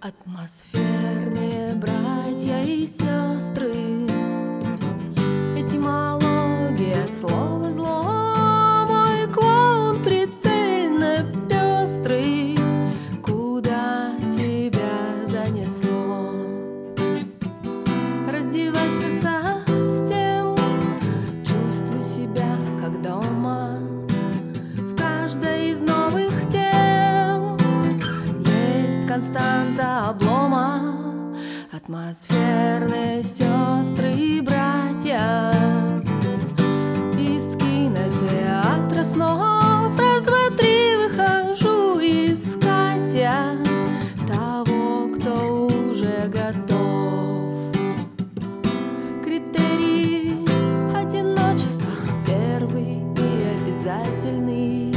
Атмосферные братья и сестры, этимология слова зло. Мой клоун прицельно пестрый, куда тебя занесло? Раздевайся совсем, чувствуй себя как дома. В каждой из новых тем есть константа облома. Атмосферные сестры и братья из кинотеатра снов. Раз, два, три, выхожу искать я того, кто уже готов. Критерии одиночества первый и обязательный.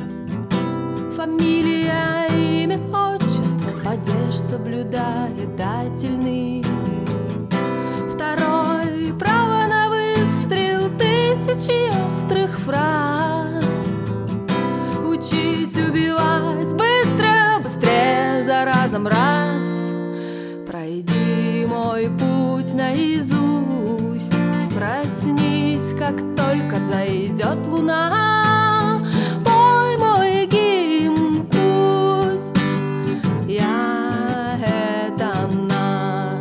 Фамилия, имя, отчество, падеж соблюдательный. Второй — право на выстрел, тысячи острых фраз. Учись убивать быстро, быстрее, за разом раз. Пройди мой путь наизусть, проснись, как только взойдет луна. Пой мой гимн, пусть я — это она.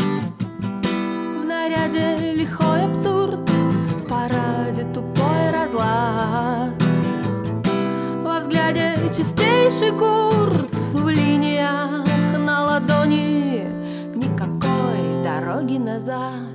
В наряде лихой абсурд, в параде тупой разлад. Во взгляде чистейший гурт, в линиях на ладони никакой дороги назад.